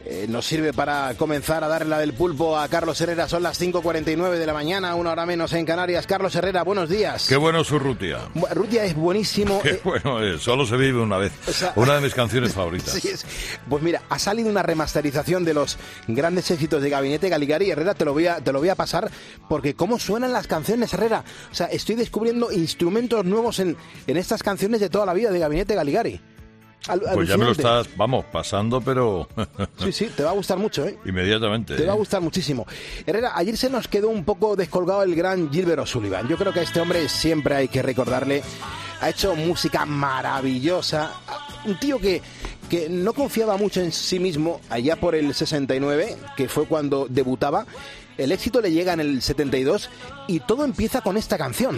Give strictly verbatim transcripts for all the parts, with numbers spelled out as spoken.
eh, nos sirve para comenzar a darle la del pulpo a Carlos Herrera. Son las cinco cuarenta y nueve de la mañana, una hora menos en Canarias. Carlos Herrera, buenos días. Qué bueno su Rutia. Rutia es buenísimo. Qué bueno es, solo se vive una vez. O sea, una de mis canciones favoritas. Sí, es. Pues mira, ha salido una remasterización de los grandes éxitos de Gabinete Galigari. Herrera, te lo voy a, te lo voy a pasar, porque cómo suenan las canciones, Herrera. O sea, estoy descubriendo instrumentos nuevos en, en estas canciones de toda la vida de Gabinete Galigari. Al, pues ya me lo estás, vamos, pasando, pero... Sí, sí, te va a gustar mucho, ¿eh? Inmediatamente. Te ¿eh? va a gustar muchísimo. Herrera, ayer se nos quedó un poco descolgado el gran Gilbert O'Sullivan. Yo creo que a este hombre siempre hay que recordarle. Ha hecho música maravillosa. Un tío que, que no confiaba mucho en sí mismo allá por el sesenta y nueve, que fue cuando debutaba. El éxito le llega en el setenta y dos y todo empieza con esta canción.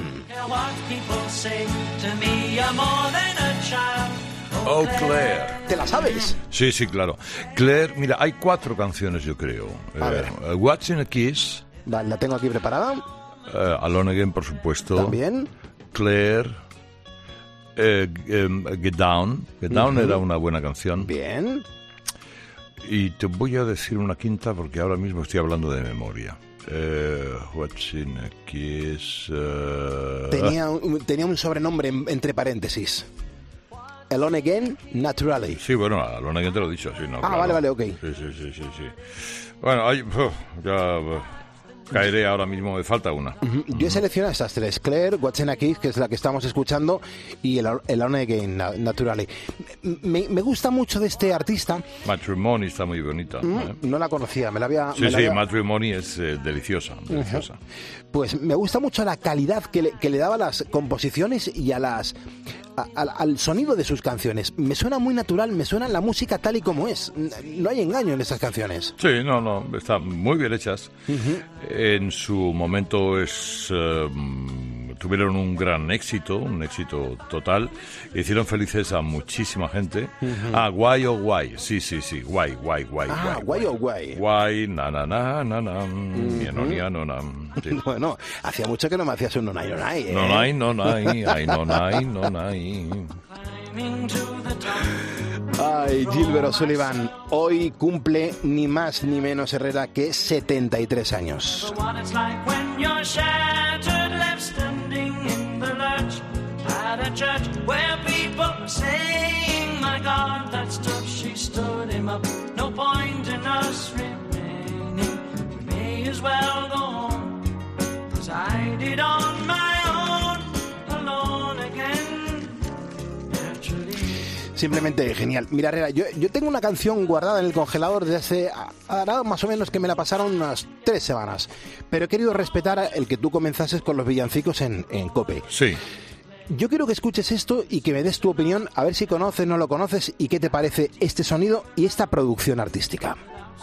Oh, Claire. ¿Te la sabes? Sí, sí, claro. Claire, mira, hay cuatro canciones, yo creo. A eh, ver. What's in a Kiss. Vale, la tengo aquí preparada. Uh, Alone Again, por supuesto. También. Claire. Eh, um, Get Down. Get Down uh-huh. Era una buena canción. Bien. Y te voy a decir una quinta porque ahora mismo estoy hablando de memoria. Uh, what's in a Kiss. Uh... Tenía, un, tenía un sobrenombre en, entre paréntesis. Alone Again, Naturally. Sí, bueno, Alone Again te lo he dicho. Sí, no, ah, claro. vale, vale, ok. Sí, sí, sí, sí. sí. Bueno, hay, uh, ya uh, caeré ahora mismo, me falta una. Uh-huh. Yo he seleccionado estas tres. Claire, What's in a Kiss, que es la que estamos escuchando, y el, el Alone Again, Naturally. Me, me gusta mucho de este artista. Matrimony está muy bonita. Mm, ¿eh? No la conocía, me la había... Sí, me sí, la había... Matrimony es eh, deliciosa, deliciosa. Uh-huh. Pues me gusta mucho la calidad que le, que le daba a las composiciones y a las... A, a, al sonido de sus canciones. Me suena muy natural, me suena la música tal y como es. No hay engaño en esas canciones. Sí, no, no, están muy bien hechas. Uh-huh. En su momento es uh, tuvieron un gran éxito, un éxito total. Hicieron felices a muchísima gente. Uh-huh. Ah, Guay o Guay, sí, sí, sí, Guay, Guay, Guay, ah, Guay. Guay o Guay. Guay, na, na, na, na, na, uh-huh. no, ni, no, na. Sí. Bueno, hacía mucho que no me hacías un nonay, nonay, ¿eh? Nonay, nonay, ay, nonay, nonay. Ay, Gilbert O'Sullivan hoy cumple ni más ni menos, Herrera, que setenta y tres años. I did on my own, alone again, naturally. Simplemente genial. Mira, Herrera, yo, yo tengo una canción guardada en el congelador desde hace, ahora más o menos que me la pasaron unas tres semanas, pero he querido respetar el que tú comenzases con los villancicos en, en COPE. Sí. Yo quiero que escuches esto y que me des tu opinión, a ver si conoces, no lo conoces y qué te parece este sonido y esta producción artística.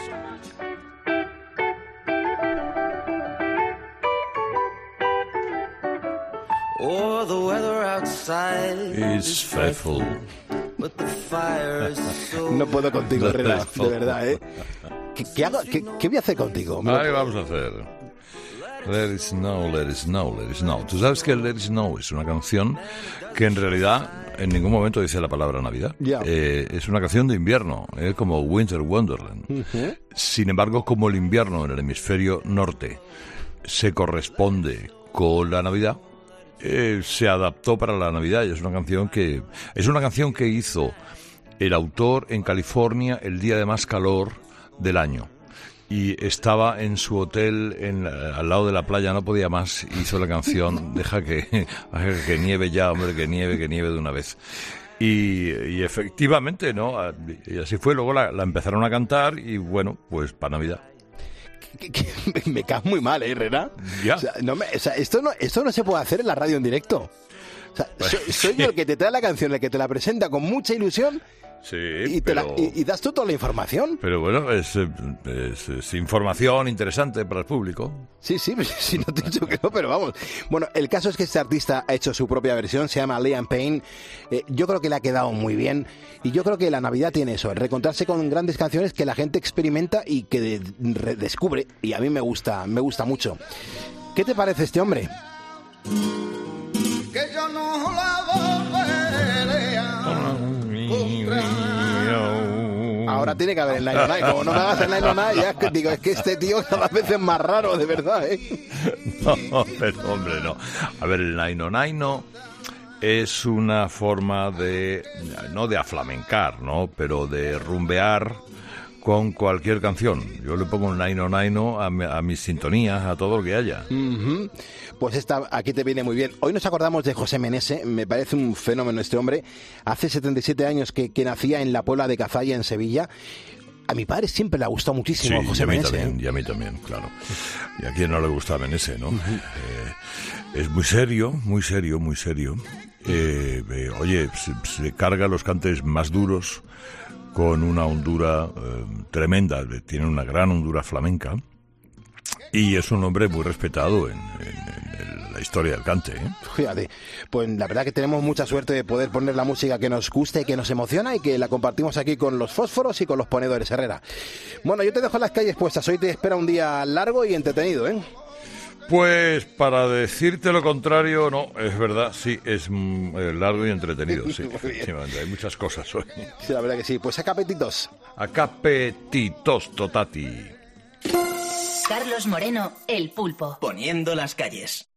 Oh, the weather outside is faithful. But the fire is so... No puedo contigo, Herrera, de verdad, ¿eh? ¿Qué, qué, hago, qué, ¿Qué voy a hacer contigo? Ahí vamos a hacer. Let it snow, let it snow, let it snow. Tú sabes que Let it snow es una canción que en realidad en ningún momento dice la palabra Navidad. Yeah. Eh, es una canción de invierno, eh, como Winter Wonderland. Uh-huh. Sin embargo, como el invierno en el hemisferio norte se corresponde con la Navidad, Eh, se adaptó para la Navidad y es una canción que es una canción que hizo el autor en California el día de más calor del año y estaba en su hotel en, al lado de la playa, no podía más, hizo la canción deja que, deja que nieve ya, hombre, que nieve, que nieve de una vez. Y, y efectivamente, ¿no? Y así fue, luego la, la empezaron a cantar y bueno, pues para Navidad. Que, que me caes muy mal, ¿eh, Herrera? Ya. O sea, no me, o sea, esto, no, esto no se puede hacer en la radio en directo. O sea, pues, soy, soy yo el que te trae la canción, el que te la presenta con mucha ilusión. Sí, y, te pero... la, y, y das tú toda la información. Pero bueno, es, es, es información interesante para el público. Sí, sí, sí, no te he dicho que no, pero vamos. Bueno, el caso es que este artista ha hecho su propia versión, se llama Liam Payne. Eh, yo creo que le ha quedado muy bien. Y yo creo que la Navidad tiene eso, reencontrarse con grandes canciones que la gente experimenta y que de, redescubre. Y a mí me gusta, me gusta mucho. ¿Qué te parece este hombre? Que yo no la volveré a Ahora ahora tiene que haber el Naino Naino. Como no me hagas el Naino Naino, ya es que digo, es que este tío cada vez es más raro, de verdad, ¿eh? No, pero hombre, no. A ver, el Naino Naino es una forma de, no de aflamencar, ¿no? Pero de rumbear con cualquier canción. Yo le pongo un Naino Naino a, mi, a mis sintonías, a todo lo que haya. Uh-huh. Pues esta aquí te viene muy bien. Hoy nos acordamos de José Menese, me parece un fenómeno este hombre. Hace setenta y siete años que, que nacía en la Puebla de Cazalla, en Sevilla. A mi padre siempre le ha gustado muchísimo sí, José y a mí Menese. También, ¿eh? Y a mí también, claro. Y a quien no le gusta Menese, ¿no? Uh-huh. eh, es muy serio, muy serio, muy serio. Eh, eh, oye, se, se carga los cantes más duros con una hondura eh, tremenda, tiene una gran hondura flamenca y es un hombre muy respetado en, en, en la historia del cante, ¿eh? Fíjate, pues la verdad que tenemos mucha suerte de poder poner la música que nos gusta y que nos emociona y que la compartimos aquí con los fósforos y con los ponedores, Herrera. Bueno, yo te dejo las calles puestas, hoy te espera un día largo y entretenido, ¿eh? Pues para decirte lo contrario, no, es verdad, sí, es mm, largo y entretenido, sí, efectivamente, hay muchas cosas hoy. Sí, la verdad que sí, pues acá apetitos. Acá apetitos, totati. Carlos Moreno, El Pulpo. Poniendo las calles.